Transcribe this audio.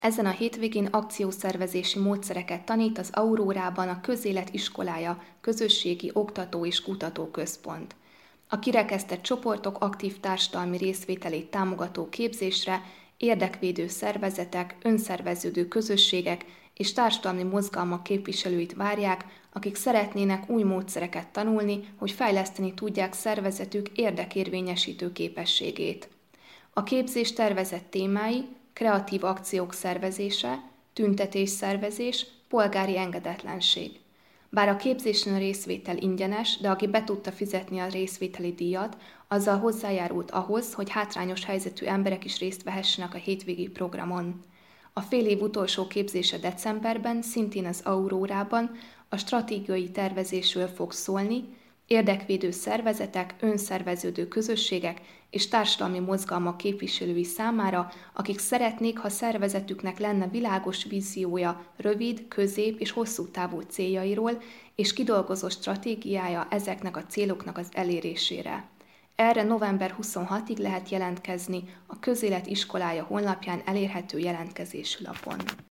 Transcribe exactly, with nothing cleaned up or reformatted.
Ezen a hétvégén akciószervezési módszereket tanít az Aurórában a Közélet Iskolája Közösségi Oktató és Kutatóközpont. A kirekesztett csoportok aktív társadalmi részvételét támogató képzésre érdekvédő szervezetek, önszerveződő közösségek és társadalmi mozgalmak képviselőit várják, akik szeretnének új módszereket tanulni, hogy fejleszteni tudják szervezetük érdekérvényesítő képességét. A képzés tervezett témái: kreatív akciók szervezése, tüntetésszervezés, polgári engedetlenség. Bár a képzésen a részvétel ingyenes, de aki be tudta fizetni a részvételi díjat, azzal hozzájárult ahhoz, hogy hátrányos helyzetű emberek is részt vehessenek a hétvégi programon. A fél év utolsó képzése decemberben, szintén az Aurórában a stratégiai tervezésről fog szólni, érdekvédő szervezetek, önszerveződő közösségek és társadalmi mozgalmak képviselői számára, akik szeretnék, ha szervezetüknek lenne világos víziója rövid, közép és hosszú távú céljairól, és kidolgozott stratégiája ezeknek a céloknak az elérésére. Erre november huszonhatodikáig lehet jelentkezni a Közélet Iskolája honlapján elérhető jelentkezési lapon.